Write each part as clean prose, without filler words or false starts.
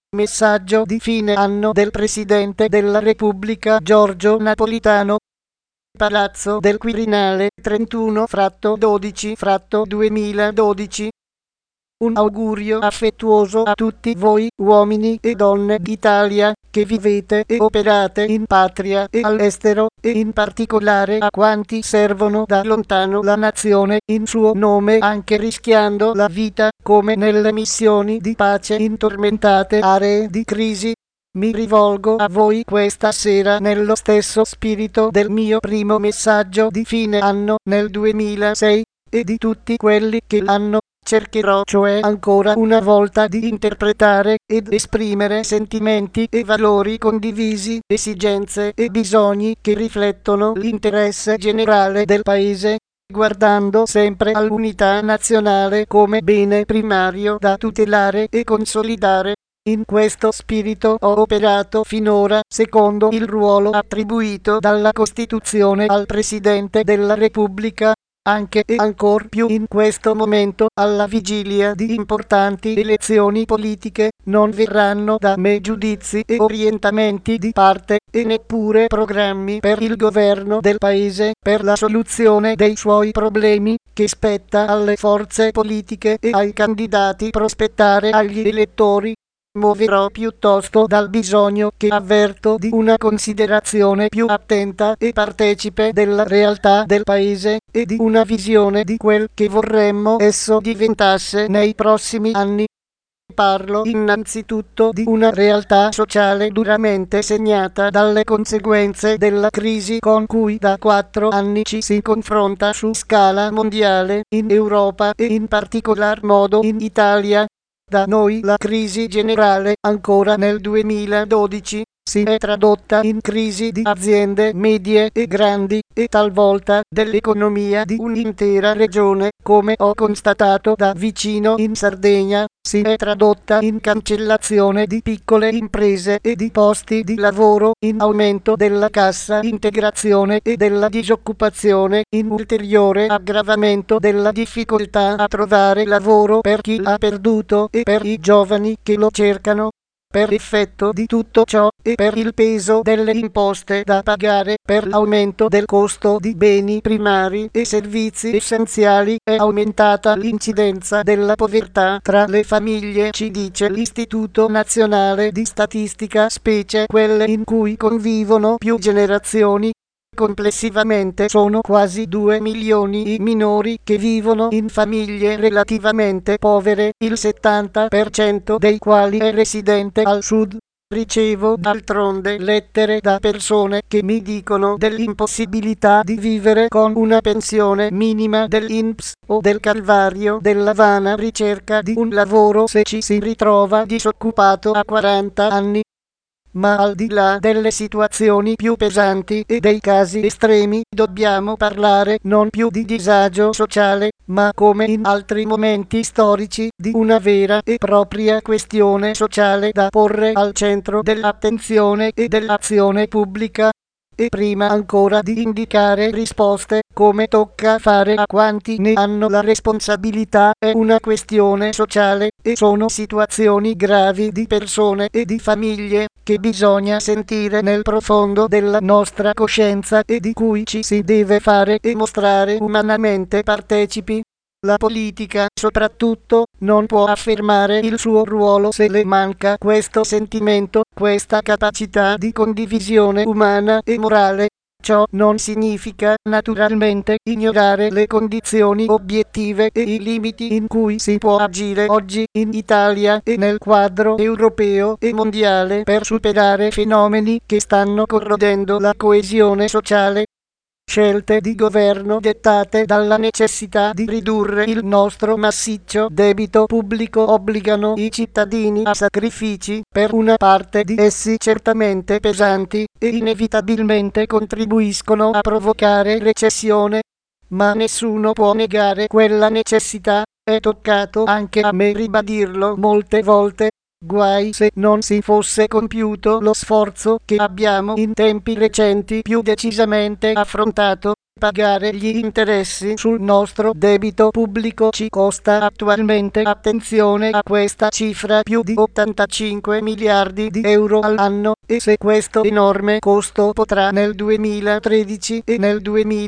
Messaggio di fine anno del Presidente della Repubblica Giorgio Napolitano. Palazzo del Quirinale, 31/12/2012. Un augurio affettuoso a tutti voi, uomini e donne d'Italia, che vivete e operate in patria e all'estero, e in particolare a quanti servono da lontano la nazione in suo nome, anche rischiando la vita, come nelle missioni di pace in tormentate aree di crisi. Mi rivolgo a voi questa sera nello stesso spirito del mio primo messaggio di fine anno nel 2006, e di tutti quelli che l'hanno. Cercherò cioè ancora una volta di interpretare ed esprimere sentimenti e valori condivisi, esigenze e bisogni che riflettono l'interesse generale del Paese, guardando sempre all'unità nazionale come bene primario da tutelare e consolidare. In questo spirito ho operato finora, secondo il ruolo attribuito dalla Costituzione al Presidente della Repubblica, anche e ancor più in questo momento, alla vigilia di importanti elezioni politiche. Non verranno da me giudizi e orientamenti di parte, e neppure programmi per il governo del Paese, per la soluzione dei suoi problemi, che spetta alle forze politiche e ai candidati prospettare agli elettori. Muoverò piuttosto dal bisogno che avverto di una considerazione più attenta e partecipe della realtà del Paese, e di una visione di quel che vorremmo esso diventasse nei prossimi anni. Parlo innanzitutto di una realtà sociale duramente segnata dalle conseguenze della crisi con cui da 4 anni ci si confronta su scala mondiale, in Europa e in particolar modo in Italia. Da noi la crisi generale, ancora nel 2012, si è tradotta in crisi di aziende medie e grandi, e talvolta dell'economia di un'intera regione, come ho constatato da vicino in Sardegna. Si è tradotta in cancellazione di piccole imprese e di posti di lavoro, in aumento della cassa integrazione e della disoccupazione, in ulteriore aggravamento della difficoltà a trovare lavoro per chi ha perduto e per i giovani che lo cercano. Per effetto di tutto ciò, e per il peso delle imposte da pagare, per l'aumento del costo di beni primari e servizi essenziali, è aumentata l'incidenza della povertà tra le famiglie, ci dice l'Istituto Nazionale di Statistica, specie quelle in cui convivono più generazioni. Complessivamente sono quasi 2 milioni i minori che vivono in famiglie relativamente povere, il 70% dei quali è residente al sud. Ricevo d'altronde lettere da persone che mi dicono dell'impossibilità di vivere con una pensione minima dell'INPS, o del calvario della vana ricerca di un lavoro se ci si ritrova disoccupato a 40 anni. Ma al di là delle situazioni più pesanti e dei casi estremi, dobbiamo parlare non più di disagio sociale, ma, come in altri momenti storici, di una vera e propria questione sociale da porre al centro dell'attenzione e dell'azione pubblica. E prima ancora di indicare risposte, come tocca fare a quanti ne hanno la responsabilità, è una questione sociale, e sono situazioni gravi di persone e di famiglie, che bisogna sentire nel profondo della nostra coscienza e di cui ci si deve fare e mostrare umanamente partecipi. La politica, soprattutto, non può affermare il suo ruolo se le manca questo sentimento, questa capacità di condivisione umana e morale. Ciò non significa, naturalmente, ignorare le condizioni obiettive e i limiti in cui si può agire oggi in Italia e nel quadro europeo e mondiale per superare fenomeni che stanno corrodendo la coesione sociale. Scelte di governo dettate dalla necessità di ridurre il nostro massiccio debito pubblico obbligano i cittadini a sacrifici, per una parte di essi certamente pesanti, e inevitabilmente contribuiscono a provocare recessione. Ma nessuno può negare quella necessità, è toccato anche a me ribadirlo molte volte. Guai se non si fosse compiuto lo sforzo che abbiamo in tempi recenti più decisamente affrontato, Pagare gli interessi sul nostro debito pubblico ci costa attualmente, attenzione a questa cifra, più di 85 miliardi di euro all'anno, e se questo enorme costo potrà nel 2013 e nel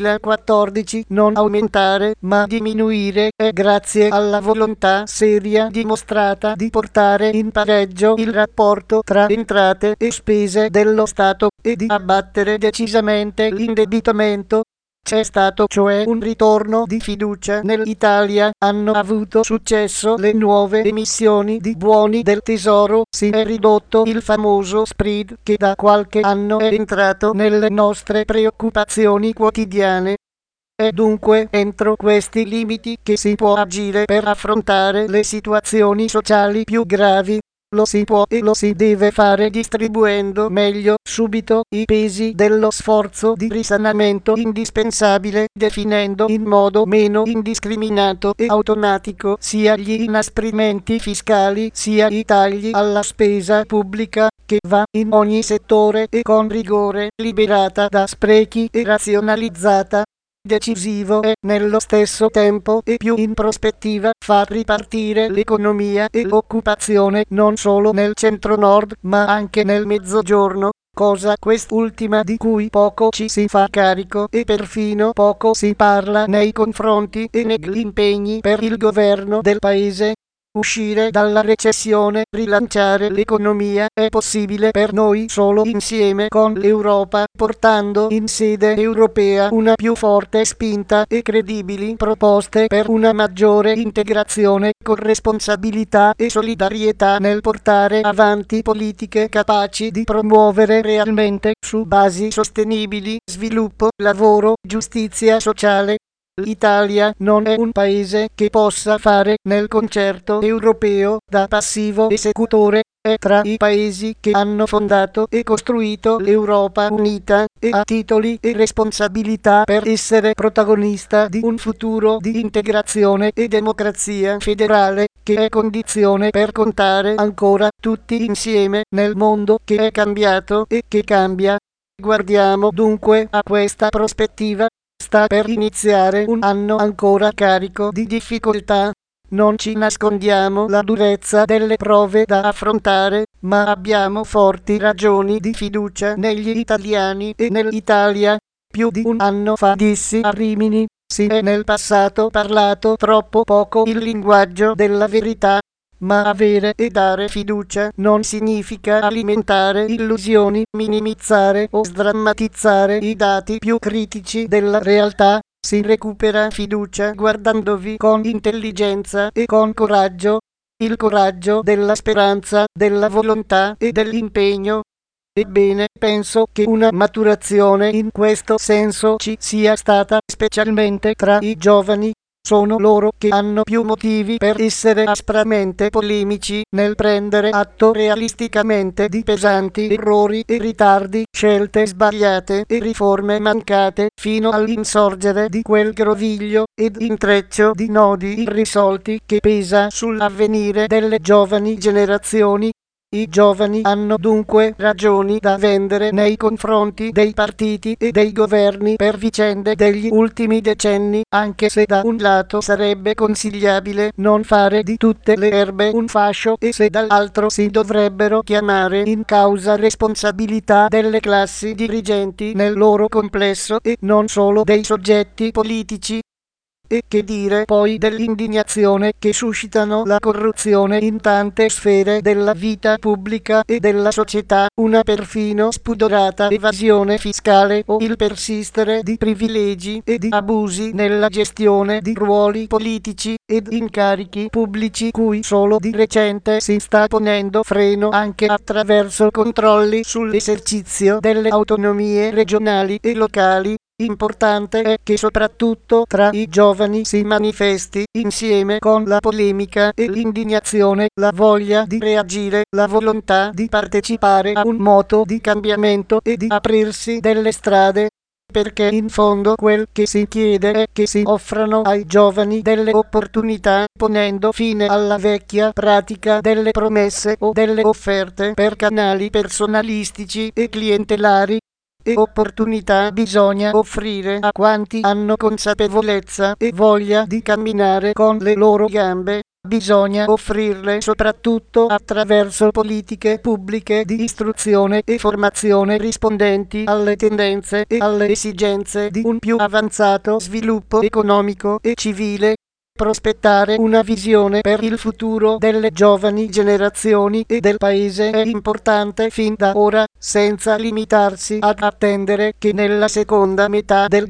2014 non aumentare ma diminuire, è grazie alla volontà seria dimostrata di portare in pareggio il rapporto tra entrate e spese dello Stato e di abbattere decisamente l'indebitamento. C'è stato cioè un ritorno di fiducia nell'Italia, hanno avuto successo le nuove emissioni di buoni del tesoro, si è ridotto il famoso spread che da qualche anno è entrato nelle nostre preoccupazioni quotidiane. È dunque entro questi limiti che si può agire per affrontare le situazioni sociali più gravi. Lo si può e lo si deve fare distribuendo meglio, subito, i pesi dello sforzo di risanamento indispensabile, definendo in modo meno indiscriminato e automatico sia gli inasprimenti fiscali sia i tagli alla spesa pubblica, che va in ogni settore e con rigore, liberata da sprechi e razionalizzata. Decisivo è nello stesso tempo e più in prospettiva far ripartire l'economia e l'occupazione non solo nel centro-nord ma anche nel mezzogiorno, cosa quest'ultima di cui poco ci si fa carico e perfino poco si parla nei confronti e negli impegni per il governo del paese. Uscire dalla recessione, rilanciare l'economia è possibile per noi solo insieme con l'Europa, portando in sede europea una più forte spinta e credibili proposte per una maggiore integrazione con responsabilità e solidarietà nel portare avanti politiche capaci di promuovere realmente su basi sostenibili sviluppo, lavoro, giustizia sociale. L'Italia non è un paese che possa fare nel concerto europeo da passivo esecutore, è tra i paesi che hanno fondato e costruito l'Europa unita e ha titoli e responsabilità per essere protagonista di un futuro di integrazione e democrazia federale che è condizione per contare ancora tutti insieme nel mondo che è cambiato e che cambia. Guardiamo dunque a questa prospettiva. Sta per iniziare un anno ancora carico di difficoltà. Non ci nascondiamo la durezza delle prove da affrontare, ma abbiamo forti ragioni di fiducia negli italiani e nell'Italia. Più di un anno fa dissi a Rimini, si è nel passato parlato troppo poco il linguaggio della verità. Ma avere e dare fiducia non significa alimentare illusioni, minimizzare o sdrammatizzare i dati più critici della realtà. Si recupera fiducia guardandovi con intelligenza e con coraggio. Il coraggio della speranza, della volontà e dell'impegno. Ebbene, penso che una maturazione in questo senso ci sia stata, specialmente tra i giovani. Sono loro che hanno più motivi per essere aspramente polemici nel prendere atto realisticamente di pesanti errori e ritardi, scelte sbagliate e riforme mancate, fino all'insorgere di quel groviglio ed intreccio di nodi irrisolti che pesa sull'avvenire delle giovani generazioni. I giovani hanno dunque ragioni da vendere nei confronti dei partiti e dei governi per vicende degli ultimi decenni, anche se da un lato sarebbe consigliabile non fare di tutte le erbe un fascio e se dall'altro si dovrebbero chiamare in causa responsabilità delle classi dirigenti nel loro complesso e non solo dei soggetti politici. E che dire poi dell'indignazione che suscitano la corruzione in tante sfere della vita pubblica e della società, una perfino spudorata evasione fiscale o il persistere di privilegi e di abusi nella gestione di ruoli politici ed incarichi pubblici cui solo di recente si sta ponendo freno anche attraverso controlli sull'esercizio delle autonomie regionali e locali. Importante è che soprattutto tra i giovani si manifesti, insieme con la polemica e l'indignazione, la voglia di reagire, la volontà di partecipare a un moto di cambiamento e di aprirsi delle strade. Perché in fondo quel che si chiede è che si offrano ai giovani delle opportunità, ponendo fine alla vecchia pratica delle promesse o delle offerte per canali personalistici e clientelari. e opportunità bisogna offrire a quanti hanno consapevolezza e voglia di camminare con le loro gambe. Bisogna offrirle soprattutto attraverso politiche pubbliche di istruzione e formazione rispondenti alle tendenze e alle esigenze di un più avanzato sviluppo economico e civile. Prospettare una visione per il futuro delle giovani generazioni e del Paese è importante fin da ora, senza limitarsi ad attendere che nella seconda metà del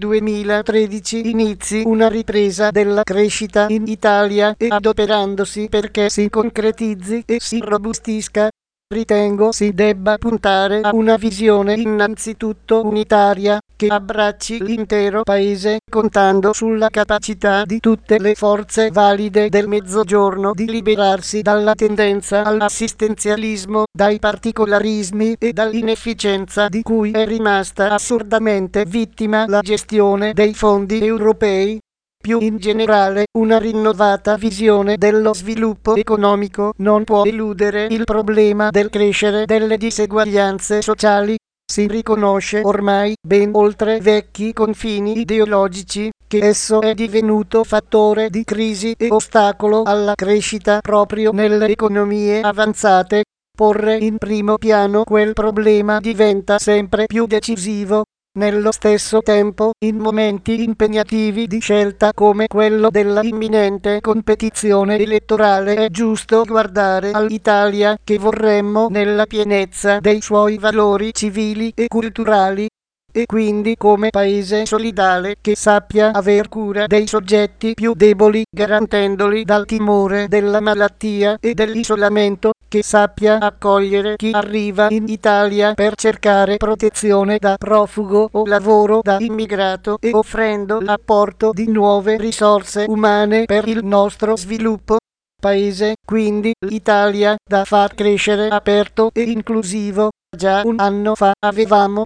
2013 inizi una ripresa della crescita in Italia e adoperandosi perché si concretizzi e si robustisca. Ritengo si debba puntare a una visione innanzitutto unitaria, che abbracci l'intero Paese, contando sulla capacità di tutte le forze valide del Mezzogiorno di liberarsi dalla tendenza all'assistenzialismo, dai particolarismi e dall'inefficienza di cui è rimasta assurdamente vittima la gestione dei fondi europei. Più in generale, una rinnovata visione dello sviluppo economico non può eludere il problema del crescere delle diseguaglianze sociali. Si riconosce ormai, ben oltre vecchi confini ideologici, che esso è divenuto fattore di crisi e ostacolo alla crescita proprio nelle economie avanzate. Porre in primo piano quel problema diventa sempre più decisivo. Nello stesso tempo, in momenti impegnativi di scelta come quello della imminente competizione elettorale, è giusto guardare all'Italia che vorremmo nella pienezza dei suoi valori civili e culturali, e quindi come paese solidale che sappia aver cura dei soggetti più deboli, garantendoli dal timore della malattia e dell'isolamento, che sappia accogliere chi arriva in Italia per cercare protezione da profugo o lavoro da immigrato e offrendo l'apporto di nuove risorse umane per il nostro sviluppo. Paese, quindi, l'Italia, da far crescere aperto e inclusivo. Già un anno fa avevamo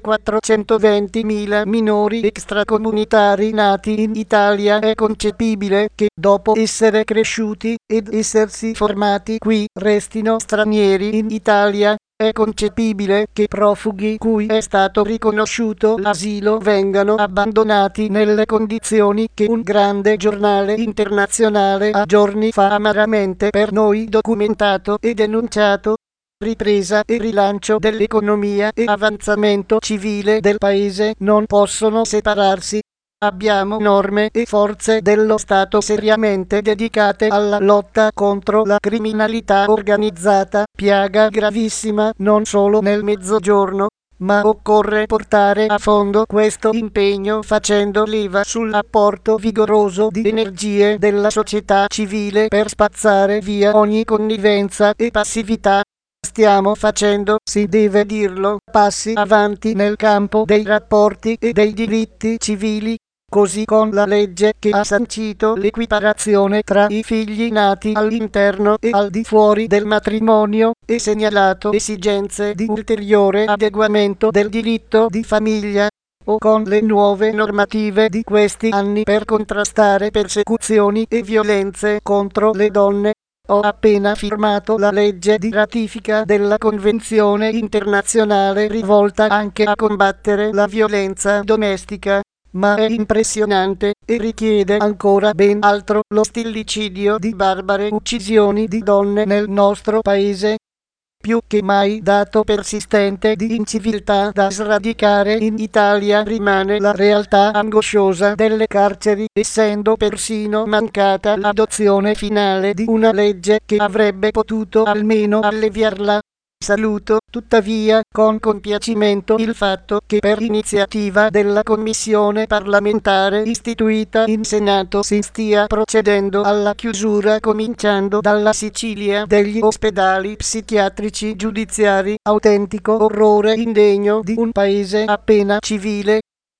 420.000 minori extracomunitari nati in Italia. È concepibile che, dopo essere cresciuti ed essersi formati qui, restino stranieri in Italia. È concepibile che profughi cui è stato riconosciuto l'asilo vengano abbandonati nelle condizioni che un grande giornale internazionale a giorni fa amaramente per noi documentato e denunciato. Ripresa e rilancio dell'economia e avanzamento civile del Paese non possono separarsi. Abbiamo norme e forze dello Stato seriamente dedicate alla lotta contro la criminalità organizzata, piaga gravissima non solo nel Mezzogiorno, ma occorre portare a fondo questo impegno facendo leva sull'apporto vigoroso di energie della società civile per spazzare via ogni connivenza e passività. Stiamo facendo, si deve dirlo, passi avanti nel campo dei rapporti e dei diritti civili, così con la legge che ha sancito l'equiparazione tra i figli nati all'interno e al di fuori del matrimonio e segnalato esigenze di ulteriore adeguamento del diritto di famiglia, o con le nuove normative di questi anni per contrastare persecuzioni e violenze contro le donne. Ho appena firmato la legge di ratifica della Convenzione internazionale rivolta anche a combattere la violenza domestica, ma è impressionante e richiede ancora ben altro lo stillicidio di barbare uccisioni di donne nel nostro Paese. Più che mai dato persistente di inciviltà da sradicare in Italia rimane la realtà angosciosa delle carceri, essendo persino mancata l'adozione finale di una legge che avrebbe potuto almeno alleviarla. Saluto, tuttavia, con compiacimento il fatto che per iniziativa della commissione parlamentare istituita in Senato si stia procedendo alla chiusura, cominciando dalla Sicilia, degli ospedali psichiatrici giudiziari, autentico orrore indegno di un paese appena civile.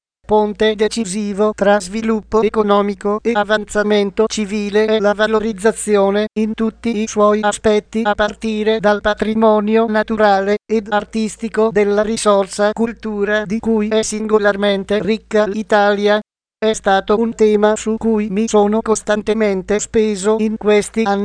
Ponte decisivo tra sviluppo economico e avanzamento civile è la valorizzazione in tutti i suoi aspetti, a partire dal patrimonio naturale ed artistico della risorsa cultura di cui è singolarmente ricca l'Italia. È stato un tema su cui mi sono costantemente speso in questi anni.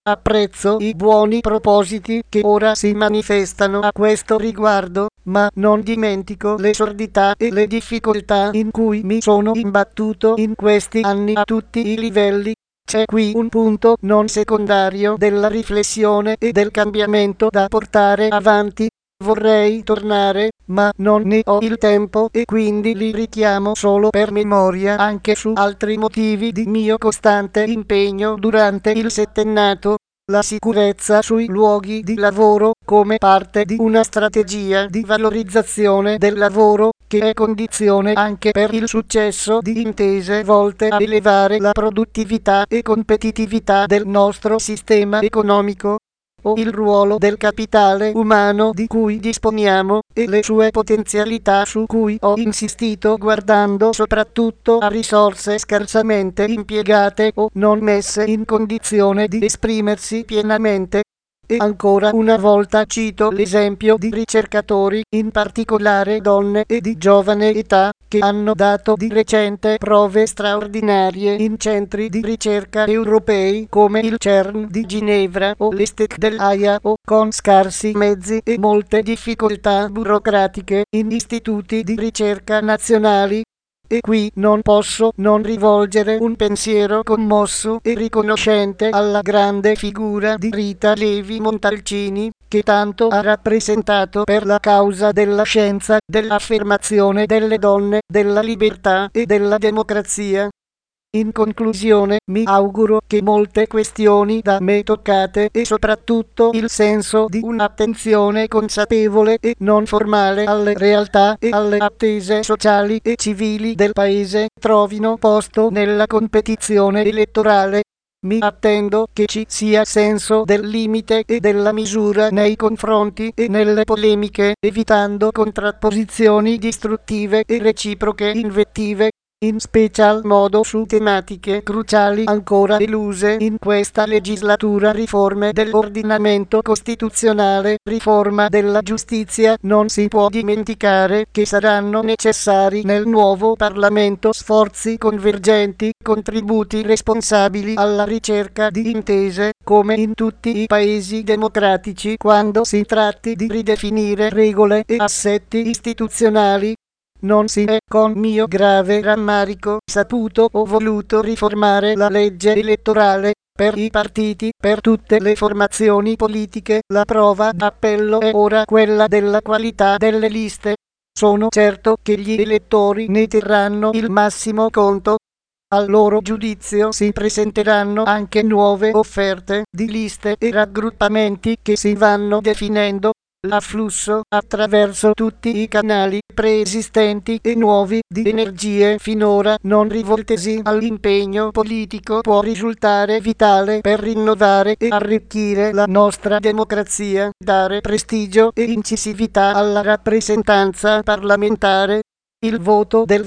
Apprezzo i buoni propositi che ora si manifestano a questo riguardo, ma non dimentico le sordità e le difficoltà in cui mi sono imbattuto in questi anni a tutti i livelli. C'è qui un punto non secondario della riflessione e del cambiamento da portare avanti. Vorrei tornare, ma non ne ho il tempo e quindi li richiamo solo per memoria anche su altri motivi di mio costante impegno durante il settennato. La sicurezza sui luoghi di lavoro come parte di una strategia di valorizzazione del lavoro che è condizione anche per il successo di intese volte a elevare la produttività e competitività del nostro sistema economico, o il ruolo del capitale umano di cui disponiamo e le sue potenzialità su cui ho insistito guardando soprattutto a risorse scarsamente impiegate o non messe in condizione di esprimersi pienamente. E ancora una volta cito l'esempio di ricercatori, in particolare donne e di giovane età, che hanno dato di recente prove straordinarie in centri di ricerca europei come il CERN di Ginevra o l'ESTEC dell'Aia o con scarsi mezzi e molte difficoltà burocratiche in istituti di ricerca nazionali. E qui non posso non rivolgere un pensiero commosso e riconoscente alla grande figura di Rita Levi Montalcini, che tanto ha rappresentato per la causa della scienza, dell'affermazione delle donne, della libertà e della democrazia. In conclusione, mi auguro che molte questioni da me toccate e soprattutto il senso di un'attenzione consapevole e non formale alle realtà e alle attese sociali e civili del Paese trovino posto nella competizione elettorale. Mi attendo che ci sia senso del limite e della misura nei confronti e nelle polemiche, evitando contrapposizioni distruttive e reciproche invettive, in special modo su tematiche cruciali ancora eluse in questa legislatura: riforme dell'ordinamento costituzionale, riforma della giustizia. Non si può dimenticare che saranno necessari nel nuovo Parlamento sforzi convergenti, contributi responsabili alla ricerca di intese, come in tutti i paesi democratici, quando si tratti di ridefinire regole e assetti istituzionali. Non si è, con mio grave rammarico, saputo o voluto riformare la legge elettorale per i partiti, per tutte le formazioni politiche. La prova d'appello è ora quella della qualità delle liste. Sono certo che gli elettori ne terranno il massimo conto. Al loro giudizio si presenteranno anche nuove offerte di liste e raggruppamenti che si vanno definendo. L'afflusso attraverso tutti i canali preesistenti e nuovi di energie finora non rivoltesi all'impegno politico può risultare vitale per rinnovare e arricchire la nostra democrazia, dare prestigio e incisività alla rappresentanza parlamentare. Il voto del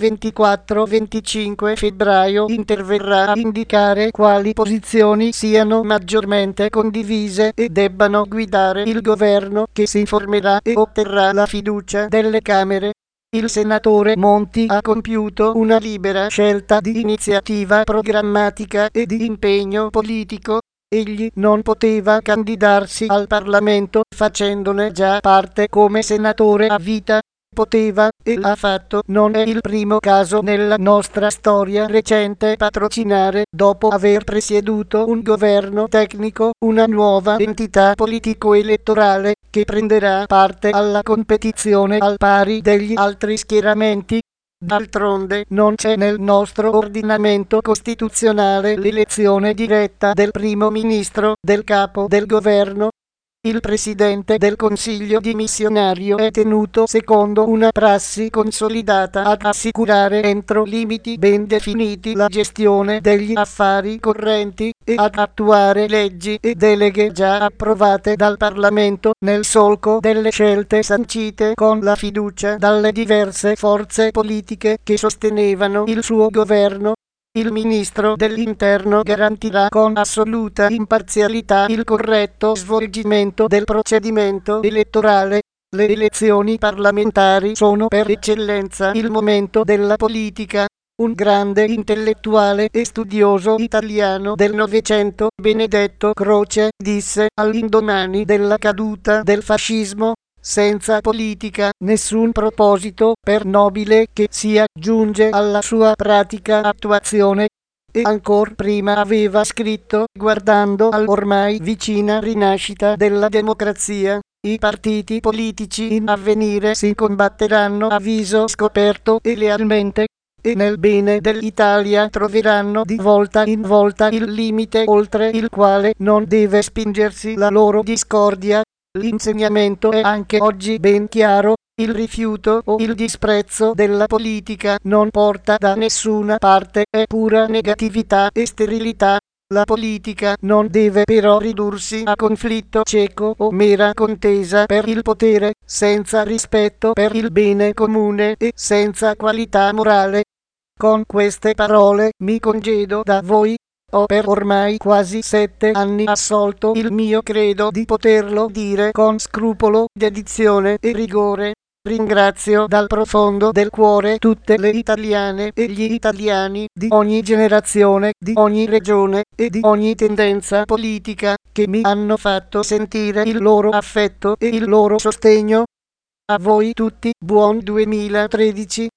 24-25 febbraio interverrà a indicare quali posizioni siano maggiormente condivise e debbano guidare il governo che si formerà e otterrà la fiducia delle Camere. Il senatore Monti ha compiuto una libera scelta di iniziativa programmatica e di impegno politico. Egli non poteva candidarsi al Parlamento facendone già parte come senatore a vita. Poteva, e l'ha fatto. Non è il primo caso nella nostra storia recente patrocinare, dopo aver presieduto un governo tecnico, una nuova entità politico-elettorale che prenderà parte alla competizione al pari degli altri schieramenti. D'altronde non c'è nel nostro ordinamento costituzionale l'elezione diretta del primo ministro, del capo del governo. Il Presidente del Consiglio dimissionario è tenuto, secondo una prassi consolidata, ad assicurare entro limiti ben definiti la gestione degli affari correnti e ad attuare leggi e deleghe già approvate dal Parlamento nel solco delle scelte sancite con la fiducia dalle diverse forze politiche che sostenevano il suo governo. Il Ministro dell'Interno garantirà con assoluta imparzialità il corretto svolgimento del procedimento elettorale. Le elezioni parlamentari sono per eccellenza il momento della politica. un grande intellettuale e studioso italiano del Novecento, Benedetto Croce, disse all'indomani della caduta del fascismo: senza politica nessun proposito, per nobile che sia, giunge alla sua pratica attuazione. E ancor prima aveva scritto, guardando all'ormai vicina rinascita della democrazia: i partiti politici in avvenire si combatteranno a viso scoperto e lealmente, e nel bene dell'Italia troveranno di volta in volta il limite oltre il quale non deve spingersi la loro discordia. L'insegnamento è anche oggi ben chiaro: il rifiuto o il disprezzo della politica non porta da nessuna parte, è pura negatività e sterilità. La politica non deve però ridursi a conflitto cieco o mera contesa per il potere, senza rispetto per il bene comune e senza qualità morale. Con queste parole mi congedo da voi. Ho per ormai quasi 7 anni assolto il mio credo di poterlo dire con scrupolo, dedizione e rigore. Ringrazio dal profondo del cuore tutte le italiane e gli italiani di ogni generazione, di ogni regione e di ogni tendenza politica, che mi hanno fatto sentire il loro affetto e il loro sostegno. A voi tutti buon 2013.